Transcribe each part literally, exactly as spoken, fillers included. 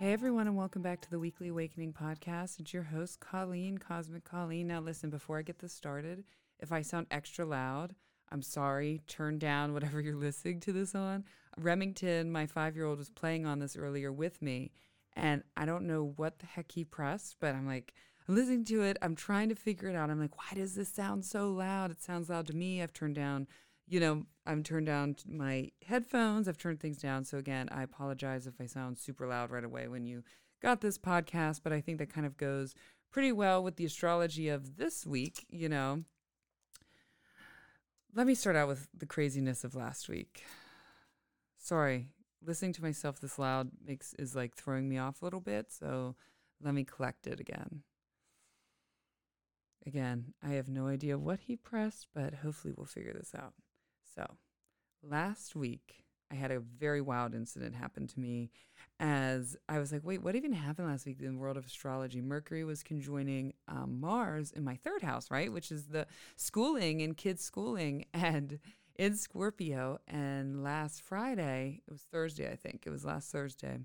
Hey everyone, and welcome back to the Weekly Awakening podcast. It's your host, Colleen, Cosmic Colleen. Now, listen, before I get this started, if I sound extra loud, I'm sorry. Turn down whatever you're listening to this on. Remington, my five year old, was playing on this earlier with me, and I don't know what the heck he pressed, but I'm like, I'm listening to it. I'm trying to figure it out. I'm like, why does this sound so loud? It sounds loud to me. I've turned down you know, I've turned down my headphones. I've turned things down. So again, I apologize if I sound super loud right away when you got this podcast, but I think that kind of goes pretty well with the astrology of this week, you know. Let me start out with the craziness of last week. Sorry, listening to myself this loud makes is like throwing me off a little bit, so let me collect it again. Again, I have no idea what he pressed, but hopefully we'll figure this out. So, last week, I had a very wild incident happen to me as I was like, wait, what even happened last week in the world of astrology? Mercury was conjoining um, Mars in my third house, right? Which is the schooling and kids schooling and in Scorpio. And last Friday, it was Thursday, I think. It was last Thursday.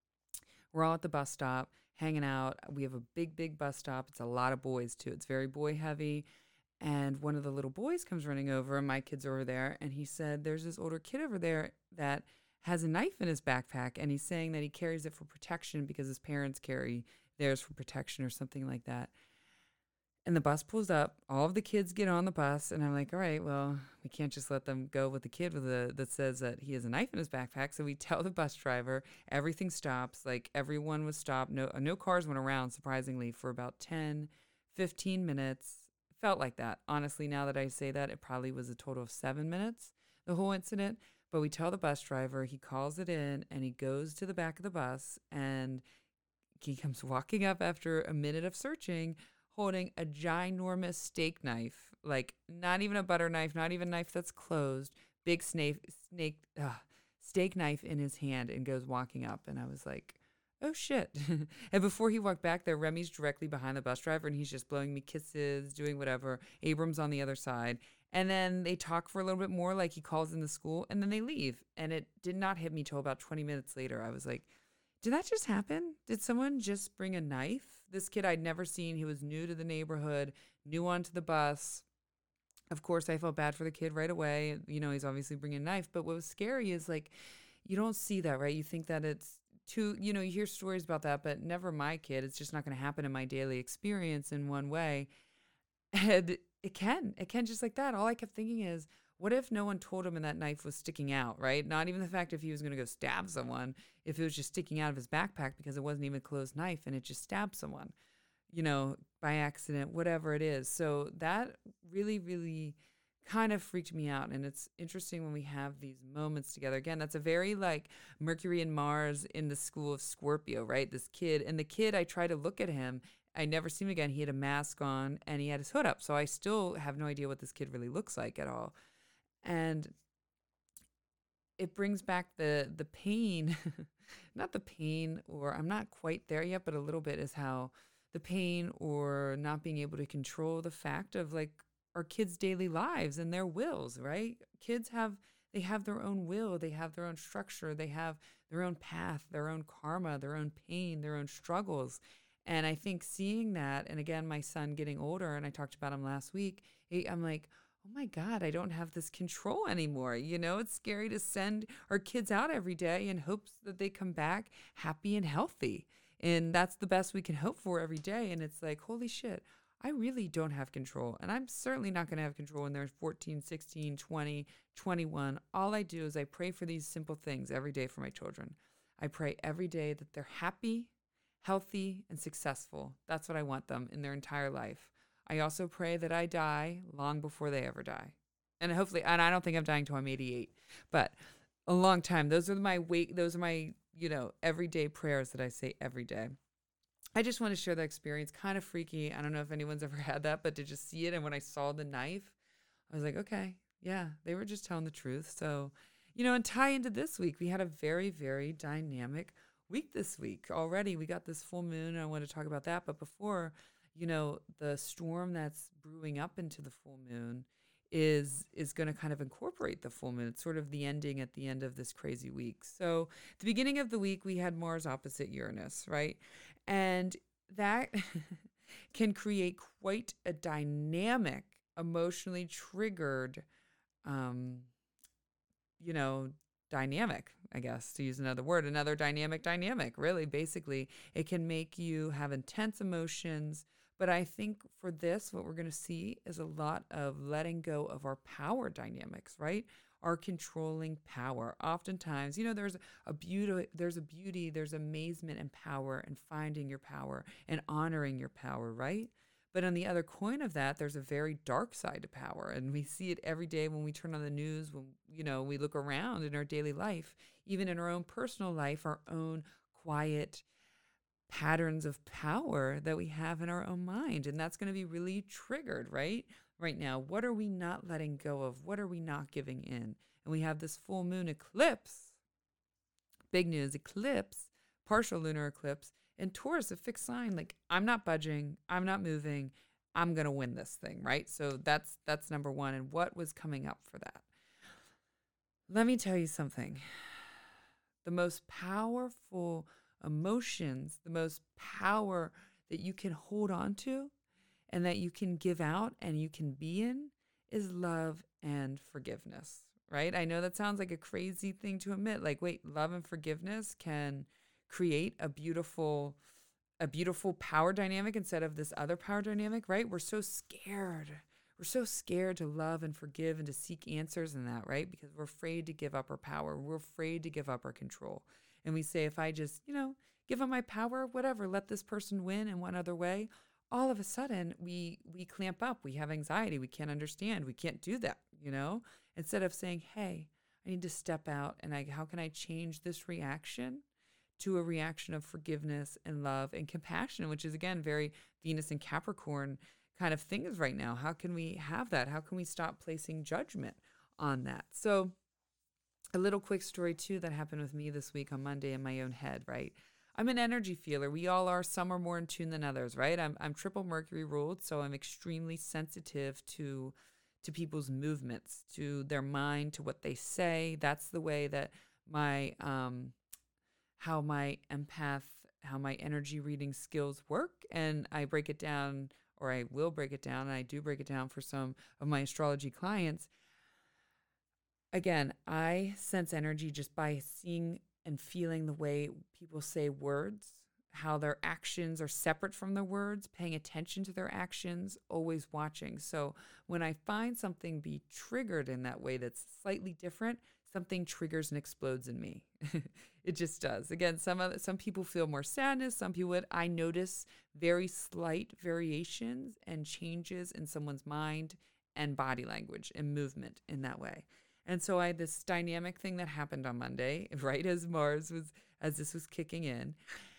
We're all at the bus stop hanging out. We have a big, big bus stop. It's a lot of boys, too. It's very boy heavy. And one of the little boys comes running over, and my kid's over there, and he said, there's this older kid over there that has a knife in his backpack, and he's saying that he carries it for protection because his parents carry theirs for protection or something like that. And the bus pulls up. All of the kids get on the bus, and I'm like, all right, well, we can't just let them go with the kid with a, that says that he has a knife in his backpack. So we tell the bus driver, everything stops. Like, everyone was stopped. No, no cars went around, surprisingly, for about ten, fifteen minutes. Felt like that. Honestly, now that I say that, it probably was a total of seven minutes, the whole incident. But we tell the bus driver, he calls it in, and he goes to the back of the bus, and he comes walking up after a minute of searching, holding a ginormous steak knife, like not even a butter knife, not even a knife that's closed, big snake, snake, uh, steak knife in his hand, and goes walking up. And I was like, oh shit. And before he walked back there, Remy's directly behind the bus driver, and he's just blowing me kisses, doing whatever. Abram's on the other side. And then they talk for a little bit more, like he calls in the school, and then they leave. And it did not hit me till about twenty minutes later. I was like, did that just happen? Did someone just bring a knife? This kid I'd never seen. He was new to the neighborhood, new onto the bus. Of course, I felt bad for the kid right away. You know, he's obviously bringing a knife. But what was scary is, like, you don't see that, right? You think that it's too, you know, you hear stories about that, but never my kid. It's just not going to happen in my daily experience in one way. And it can. It can just like that. All I kept thinking is, what if no one told him and that knife was sticking out, right? Not even the fact if he was going to go stab someone, if it was just sticking out of his backpack because it wasn't even a closed knife and it just stabbed someone, you know, by accident, whatever it is. So that really, really kind of freaked me out. And it's interesting when we have these moments together. Again, that's a very like Mercury and Mars in the school of Scorpio, right? This kid. And the kid, I try to look at him. I never see him again. He had a mask on and he had his hood up. So I still have no idea what this kid really looks like at all. And it brings back the the pain, not the pain, or I'm not quite there yet, but a little bit is how the pain or not being able to control the fact of like our kids' daily lives and their wills, right? Kids have, they have their own will, they have their own structure, they have their own path, their own karma, their own pain, their own struggles. And I think seeing that, and again, my son getting older, and I talked about him last week, I'm like, oh my God, I don't have this control anymore. You know, it's scary to send our kids out every day in hopes that they come back happy and healthy. And that's the best we can hope for every day. And it's like, holy shit, I really don't have control. And I'm certainly not going to have control when they're fourteen, sixteen, twenty, twenty-one. All I do is I pray for these simple things every day for my children. I pray every day that they're happy, healthy, and successful. That's what I want them in their entire life. I also pray that I die long before they ever die. And hopefully, and I don't think I'm dying till I'm eighty-eight, but a long time. Those are my wait, those are my, you know, everyday prayers that I say every day. I just want to share that experience. Kind of freaky. I don't know if anyone's ever had that, but to just see it. And when I saw the knife, I was like, okay, yeah, they were just telling the truth. So, you know, and tie into this week, we had a very, very dynamic week this week already. We got this full moon. And I want to talk about that. But before, you know, the storm that's brewing up into the full moon is is going to kind of incorporate the full moon. It's sort of the ending at the end of this crazy week. So the beginning of the week, we had Mars opposite Uranus, right? And that can create quite a dynamic, emotionally triggered, um, you know, dynamic, I guess, to use another word, another dynamic dynamic, really, basically. It can make you have intense emotions. But I think for this, what we're going to see is a lot of letting go of our power dynamics, right? Our controlling power. Oftentimes, you know, there's a beauty, there's a beauty, there's amazement and power in finding your power and honoring your power, right? But on the other coin of that, there's a very dark side to power. And we see it every day when we turn on the news, when, you know, we look around in our daily life, even in our own personal life, our own quiet patterns of power that we have in our own mind. And that's going to be really triggered, right? Right now, what are we not letting go of? What are we not giving in? And we have this full moon eclipse, big news, eclipse, partial lunar eclipse, and Taurus, a fixed sign, like I'm not budging, I'm not moving, I'm going to win this thing, right? So that's that's number one. And what was coming up for that? Let me tell you something. The most powerful emotions, the most power that you can hold on to and that you can give out and you can be in is love and forgiveness, right? I know that sounds like a crazy thing to admit. Like, wait, love and forgiveness can create a beautiful, a beautiful power dynamic instead of this other power dynamic, right? We're so scared. We're so scared to love and forgive and to seek answers in that, right? Because we're afraid to give up our power. We're afraid to give up our control. And we say, if I just, you know, give up my power, whatever, let this person win in one other way, all of a sudden we we clamp up. We have anxiety. We can't understand. We can't do that, you know? Instead of saying, hey, I need to step out and I, how can I change this reaction to a reaction of forgiveness and love and compassion, which is, again, very Venus and Capricorn kind of things right now. How can we have that? How can we stop placing judgment on that? So a little quick story, too, that happened with me this week on Monday in my own head, right? I'm an energy feeler. We all are. Some are more in tune than others, right? I'm I'm triple Mercury ruled, so I'm extremely sensitive to to people's movements, to their mind, to what they say. That's the way that my um how my empath, how my energy reading skills work, and I break it down, or I will break it down, and I do break it down for some of my astrology clients. Again, I sense energy just by seeing and feeling the way people say words, how their actions are separate from their words, paying attention to their actions, always watching. So when I find something be triggered in that way that's slightly different, something triggers and explodes in me. It just does. Again, some other, some people feel more sadness. Some people would. I notice very slight variations and changes in someone's mind and body language and movement in that way. And so I had this dynamic thing that happened on Monday, right as Mars was, as this was kicking in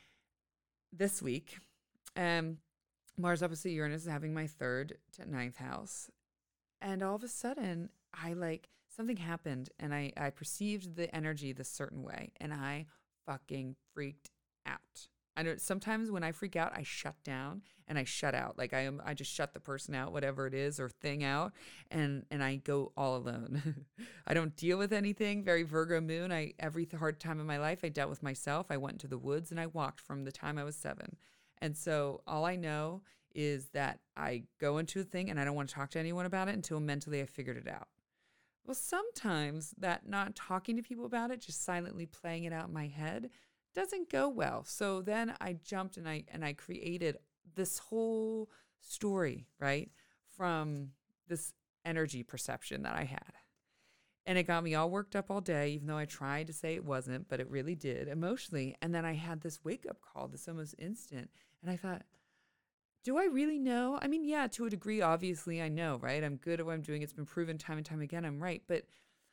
this week. Um, Mars opposite Uranus is having my third to ninth house. And all of a sudden, I like, something happened and I, I perceived the energy this certain way and I fucking freaked out. I know sometimes when I freak out, I shut down and I shut out. Like I am, I just shut the person out, whatever it is, or thing out, and and I go all alone. I don't deal with anything. Very Virgo moon. I every hard time in my life, I dealt with myself. I went into the woods and I walked from the time I was seven, and so all I know is that I go into a thing and I don't want to talk to anyone about it until mentally I figured it out. Well, sometimes that not talking to people about it, just silently playing it out in my head, doesn't go well. So then I jumped and I and I created this whole story, right, from this energy perception that I had. And it got me all worked up all day, even though I tried to say it wasn't, but it really did emotionally. And then I had this wake up call, this almost instant. And I thought, do I really know? I mean, yeah, to a degree, obviously I know, right? I'm good at what I'm doing. It's been proven time and time again. I'm right. But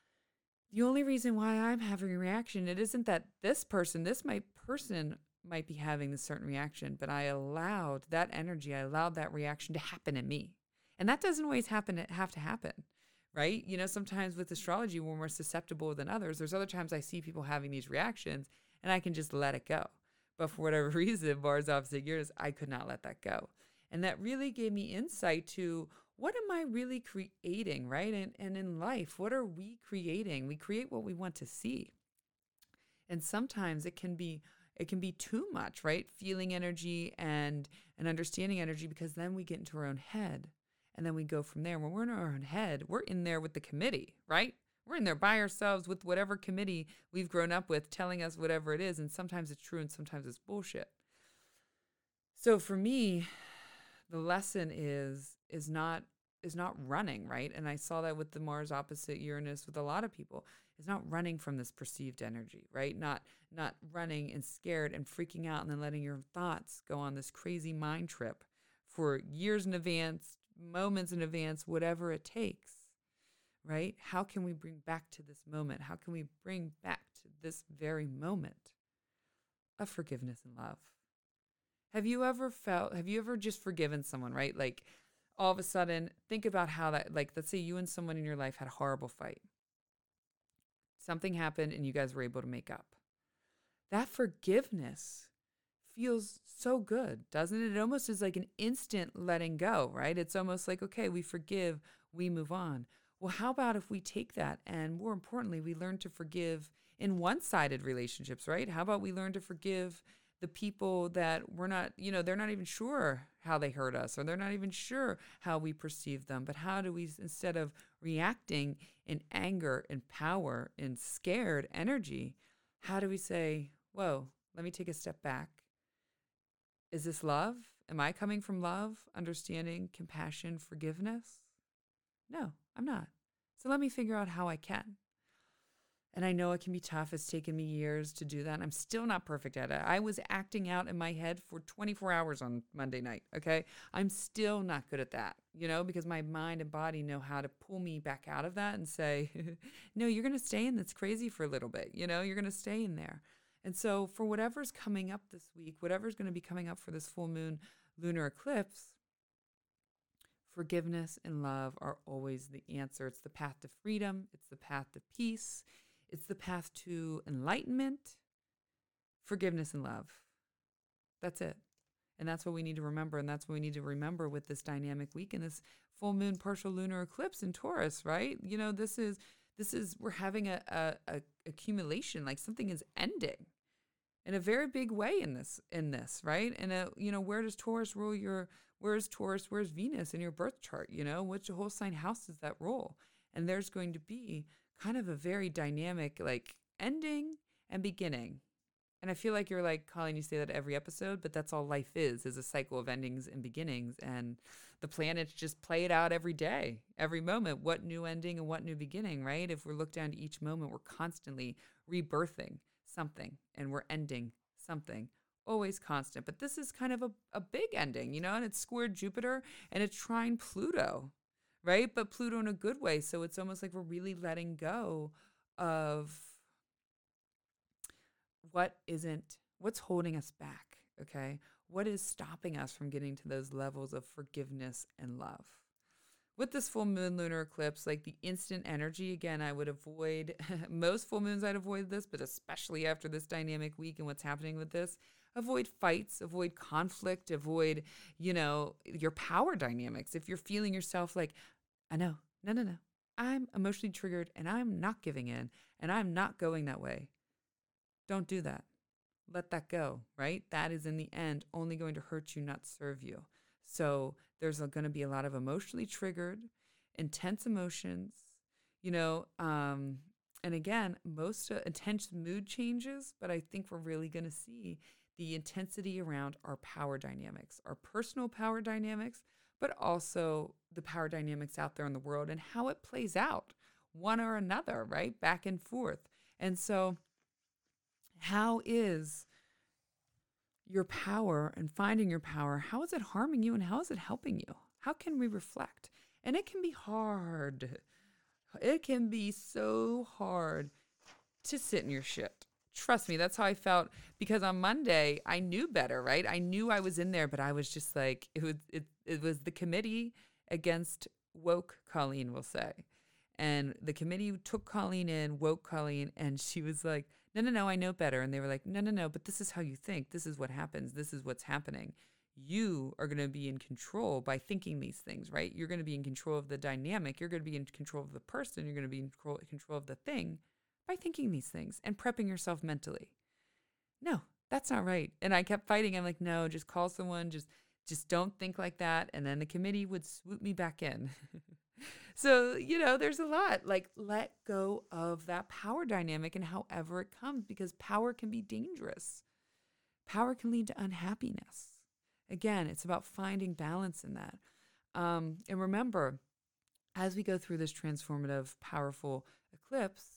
the only reason why I'm having a reaction, it isn't that this person, this my person might be having this certain reaction, but I allowed that energy, I allowed that reaction to happen in me. And that doesn't always happen, have to happen, right? You know, sometimes with astrology, we're more susceptible than others. There's other times I see people having these reactions and I can just let it go. But for whatever reason, Mars opposite Uranus, I could not let that go. And that really gave me insight to what am I really creating, right? And, and in life, what are we creating? We create what we want to see. And sometimes it can be it can be too much, right? Feeling energy and and understanding energy, because then we get into our own head and then we go from there. When we're in our own head, we're in there with the committee, right? We're in there by ourselves with whatever committee we've grown up with telling us whatever it is. And sometimes it's true and sometimes it's bullshit. So for me, the lesson is is not is not running, right? And I saw that with the Mars opposite Uranus with a lot of people. It's not running from this perceived energy, right? Not not running and scared and freaking out and then letting your thoughts go on this crazy mind trip for years in advance, moments in advance, whatever it takes, right? How can we bring back to this moment? How can we bring back to this very moment of forgiveness and love? Have you ever felt, have you ever just forgiven someone, right? Like all of a sudden, think about how that, like, let's say you and someone in your life had a horrible fight. Something happened and you guys were able to make up. That forgiveness feels so good, doesn't it? It almost is like an instant letting go, right? It's almost like, okay, we forgive, we move on. Well, how about if we take that and more importantly, we learn to forgive in one-sided relationships, right? How about we learn to forgive the people that we're not, you know, they're not even sure how they hurt us, or they're not even sure how we perceive them. But how do we, instead of reacting in anger and power and scared energy, how do we say, whoa, let me take a step back. Is this love? Am I coming from love, understanding, compassion, forgiveness? No, I'm not. So let me figure out how I can. And I know it can be tough. It's taken me years to do that. I'm still not perfect at it. I was acting out in my head for twenty-four hours on Monday night, okay? I'm still not good at that, you know, because my mind and body know how to pull me back out of that and say, no, you're going to stay in this crazy for a little bit, you know, you're going to stay in there. And so for whatever's coming up this week, whatever's going to be coming up for this full moon lunar eclipse, forgiveness and love are always the answer. It's the path to freedom. It's the path to peace. It's the path to enlightenment, forgiveness, and love. That's it. And that's what we need to remember. And that's what we need to remember with this dynamic week and this full moon partial lunar eclipse in Taurus, right? You know, this is, this is, we're having a, a, a accumulation, like something is ending in a very big way in this, in this, right? And, a, you know, where does Taurus rule your, where's Taurus, where's Venus in your birth chart? You know, which whole sign house does that rule? And there's going to be kind of a very dynamic, like, ending and beginning. And I feel like you're like, Colleen, you say that every episode, but that's all life is, is a cycle of endings and beginnings. And the planets just play it out every day, every moment. What new ending and what new beginning, right? If we look down to each moment, we're constantly rebirthing something and we're ending something, always constant. But this is kind of a, a big ending, you know, and it's squared Jupiter and it's trine Pluto, right? But Pluto in a good way. So it's almost like we're really letting go of what isn't, what's holding us back, okay? What is stopping us from getting to those levels of forgiveness and love? With this full moon lunar eclipse, like the instant energy, again, I would avoid, most full moons I'd avoid this, but especially after this dynamic week and what's happening with this, avoid fights, avoid conflict, avoid, you know, your power dynamics. If you're feeling yourself like, I know, no, no, no, I'm emotionally triggered and I'm not giving in and I'm not going that way. Don't do that. Let that go, right? That is in the end only going to hurt you, not serve you. So there's going to be a lot of emotionally triggered, intense emotions, you know, um, and again, most uh, intense mood changes, but I think we're really going to see the intensity around our power dynamics, our personal power dynamics, but also the power dynamics out there in the world and how it plays out, one or another, right? Back and forth. And so how is your power and finding your power, how is it harming you and how is it helping you? How can we reflect? And it can be hard. It can be so hard to sit in your shit. Trust me, that's how I felt, because on Monday I knew better, right? I knew I was in there, but I was just like, it was it, it was the committee against woke Colleen, we'll say. And the committee took Colleen in, woke Colleen, and she was like, no, no, no, I know better. And they were like, no, no, no, but this is how you think. This is what happens. This is what's happening. You are going to be in control by thinking these things, right? You're going to be in control of the dynamic. You're going to be in control of the person. You're going to be in control, control of the thing by thinking these things and prepping yourself mentally. No, that's not right. And I kept fighting. I'm like, no, just call someone. Just, just don't think like that. And then the committee would swoop me back in. So, you know, there's a lot. Like, let go of that power dynamic and however it comes, because power can be dangerous. Power can lead to unhappiness. Again, it's about finding balance in that. Um, and remember, as we go through this transformative, powerful eclipse,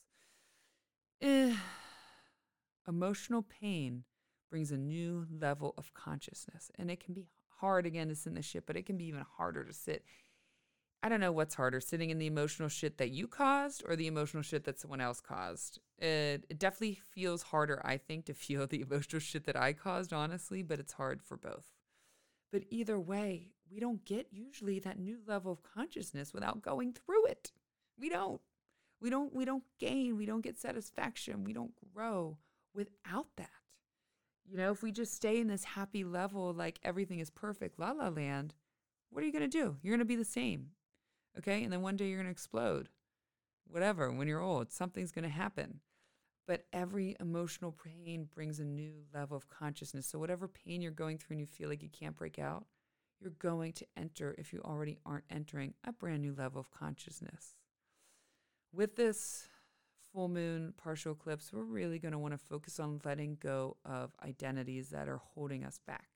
eh, emotional pain brings a new level of consciousness. And it can be hard, again, to sit in the shit, but it can be even harder to sit. I don't know what's harder, sitting in the emotional shit that you caused or the emotional shit that someone else caused. It, it definitely feels harder, I think, to feel the emotional shit that I caused, honestly, but it's hard for both. But either way, we don't get usually that new level of consciousness without going through it. We don't. We don't, we don't gain. We don't get satisfaction. We don't grow without that. You know, if we just stay in this happy level, like everything is perfect, la la land, what are you going to do? You're going to be the same. Okay. And then one day you're going to explode. Whatever. When you're old, something's going to happen. But every emotional pain brings a new level of consciousness. So whatever pain you're going through and you feel like you can't break out, you're going to enter, if you already aren't entering, a brand new level of consciousness. With this full moon partial eclipse, we're really going to want to focus on letting go of identities that are holding us back.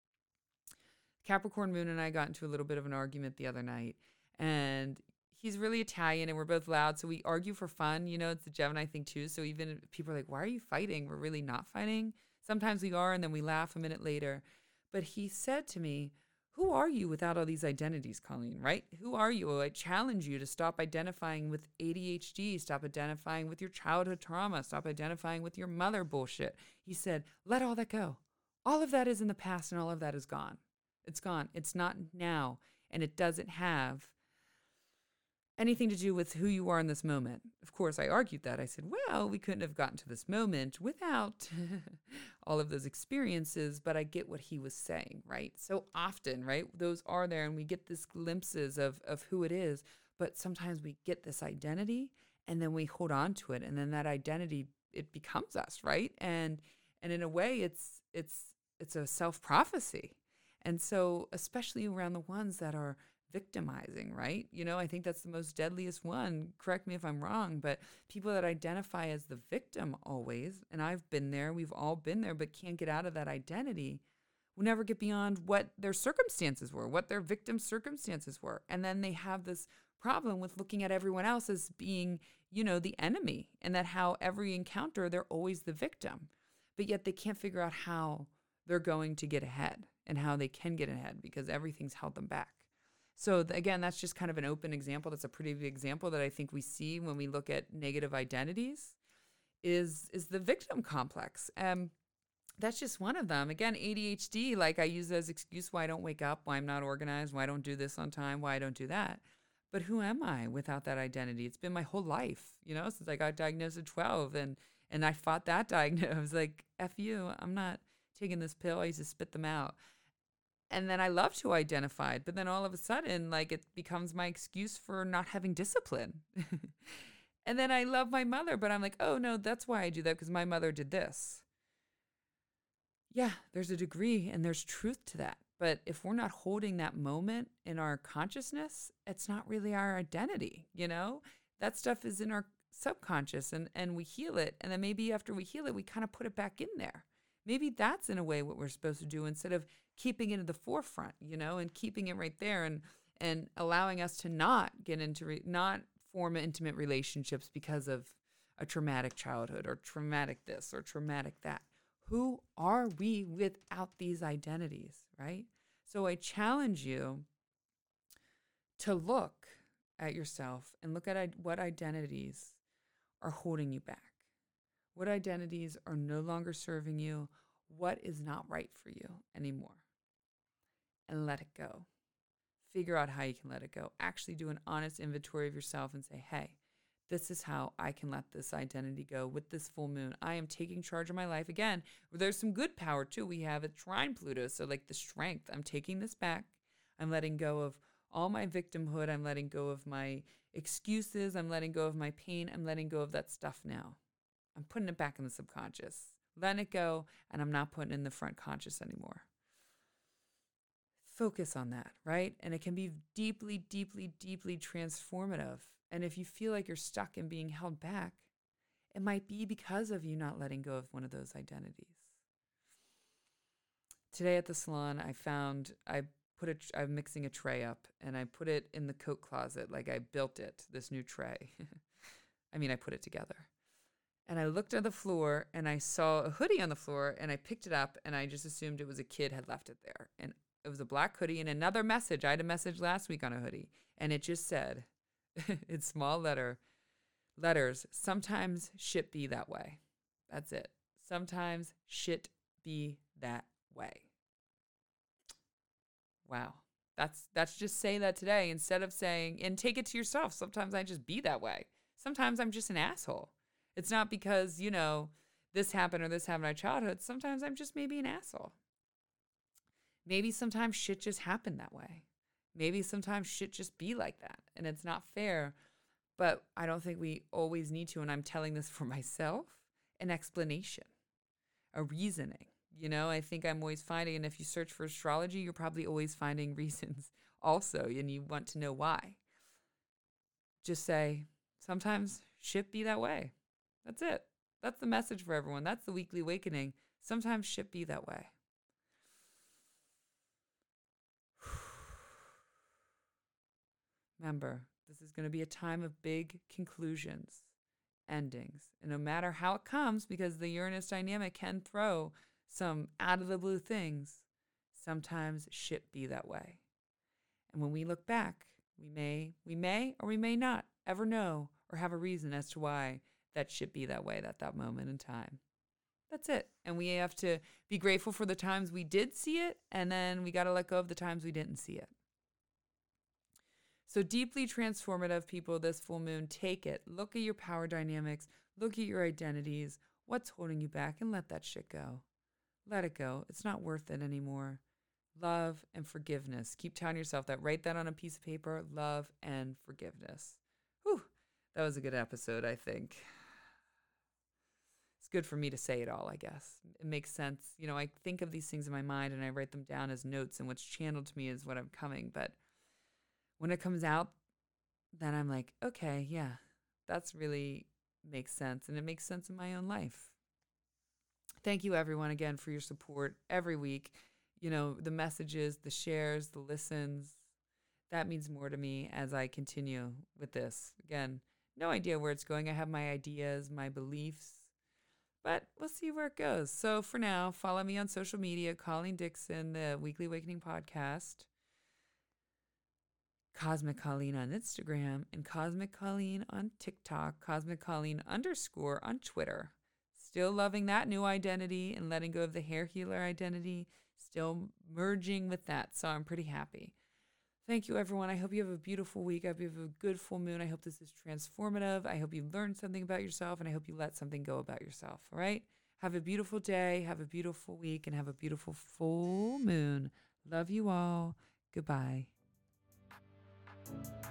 Capricorn moon and I got into a little bit of an argument the other night, and he's really Italian and we're both loud. So we argue for fun. You know, it's the Gemini thing too. So even if people are like, why are you fighting? We're really not fighting. Sometimes we are, and then we laugh a minute later. But he said to me, who are you without all these identities, Colleen, right? Who are you? I challenge you to stop identifying with A D H D, stop identifying with your childhood trauma, stop identifying with your mother bullshit. He said, let all that go. All of that is in the past and all of that is gone. It's gone. It's not now. And it doesn't have anything to do with who you are in this moment. Of course, I argued that. I said, well, we couldn't have gotten to this moment without all of those experiences, but I get what he was saying, right? So often, right, those are there and we get these glimpses of, of who it is, but sometimes we get this identity and then we hold on to it. And then that identity, it becomes us, right? And and in a way, it's it's it's a self-prophecy. And so especially around the ones that are victimizing, right? You know, I think that's the most deadliest one. Correct me if I'm wrong, but people that identify as the victim always, and I've been there, we've all been there, but can't get out of that identity, will never get beyond what their circumstances were, what their victim circumstances were. And then they have this problem with looking at everyone else as being, you know, the enemy, and that how every encounter, they're always the victim. But yet they can't figure out how they're going to get ahead and how they can get ahead because everything's held them back. So th- again, that's just kind of an open example. That's a pretty big example that I think we see when we look at negative identities is, is the victim complex. Um, that's just one of them. Again, A D H D, like I use as excuse why I don't wake up, why I'm not organized, why I don't do this on time, why I don't do that. But who am I without that identity? It's been my whole life, you know, since I got diagnosed at twelve and, and I fought that diagnosis. I was like, F you, I'm not taking this pill. I used to spit them out. And then I love to identify, but then all of a sudden, like it becomes my excuse for not having discipline. And then I love my mother, but I'm like, oh no, that's why I do that because my mother did this. Yeah, there's a degree and there's truth to that. But if we're not holding that moment in our consciousness, it's not really our identity, you know? That stuff is in our subconscious and, and we heal it. And then maybe after we heal it, we kind of put it back in there. Maybe that's in a way what we're supposed to do instead of keeping it at the forefront, you know, and keeping it right there and and allowing us to not get into, re- not form intimate relationships because of a traumatic childhood or traumatic this or traumatic that. Who are we without these identities, right? So I challenge you to look at yourself and look at what identities are holding you back. What identities are no longer serving you? What is not right for you anymore? And let it go. Figure out how you can let it go. Actually do an honest inventory of yourself and say, hey, This is how I can let this identity go with this full moon. I am taking charge of my life again. There's some good power too. We have a trine Pluto. So like the strength, I'm taking this back. I'm letting go of all my victimhood. I'm letting go of my excuses. I'm letting go of my pain. I'm letting go of that stuff now. I'm putting it back in the subconscious, letting it go, and I'm not putting it in the front conscious anymore. Focus on that, right? And it can be deeply, deeply, deeply transformative. And if you feel like you're stuck and being held back, it might be because of you not letting go of one of those identities. Today at the salon, I found, I put a, I'm mixing a tray up and I put it in the coat closet. Like I built it, this new tray. I mean, I put it together. And I looked at the floor and I saw a hoodie on the floor and I picked it up and I just assumed it was a kid had left it there. And it was a black hoodie and another message. I had a message last week on a hoodie and it just said, in small letter, letters, sometimes shit be that way. That's it. Sometimes shit be that way. Wow. That's that's just say that today instead of saying, and take it to yourself. Sometimes I just be that way. Sometimes I'm just an asshole. It's not because, you know, this happened or this happened in my childhood. Sometimes I'm just maybe an asshole. Maybe sometimes shit just happened that way. Maybe sometimes shit just be like that and it's not fair, but I don't think we always need to. And I'm telling this for myself, an explanation, a reasoning. You know, I think I'm always finding, and if you search for astrology, you're probably always finding reasons also, and you want to know why. Just say, sometimes shit be that way. That's it. That's the message for everyone. That's the weekly awakening. Sometimes shit be that way. Remember, this is going to be a time of big conclusions, endings. And no matter how it comes, because the Uranus dynamic can throw some out of the blue things, sometimes shit be that way. And when we look back, we may, we may or we may not ever know or have a reason as to why that shit be that way at that moment in time. That's it. And we have to be grateful for the times we did see it, and then we got to let go of the times we didn't see it. So deeply transformative, people, this full moon, take it. Look at your power dynamics. Look at your identities. What's holding you back, and let that shit go. Let it go. It's not worth it anymore. Love and forgiveness. Keep telling yourself that. Write that on a piece of paper. Love and forgiveness. Whew. That was a good episode, I think. It's good for me to say it all, I guess. It makes sense. You know, I think of these things in my mind and I write them down as notes, and what's channeled to me is what I'm coming. But when it comes out, then I'm like, okay, yeah, that's really makes sense. And it makes sense in my own life. Thank you, everyone, again, for your support every week. You know, the messages, the shares, the listens, that means more to me as I continue with this. Again, no idea where it's going. I have my ideas, my beliefs, but we'll see where it goes. So for now, follow me on social media, Colleen Dixon, the Weekly Awakening Podcast, Cosmic Colleen on Instagram, and Cosmic Colleen on TikTok, Cosmic Colleen underscore on Twitter. Still loving that new identity and letting go of the hair healer identity, still merging with that. So I'm pretty happy. Thank you, everyone. I hope you have a beautiful week. I hope you have a good full moon. I hope this is transformative. I hope you learned something about yourself, and I hope you let something go about yourself. All right? Have a beautiful day. Have a beautiful week, and have a beautiful full moon. Love you all. Goodbye.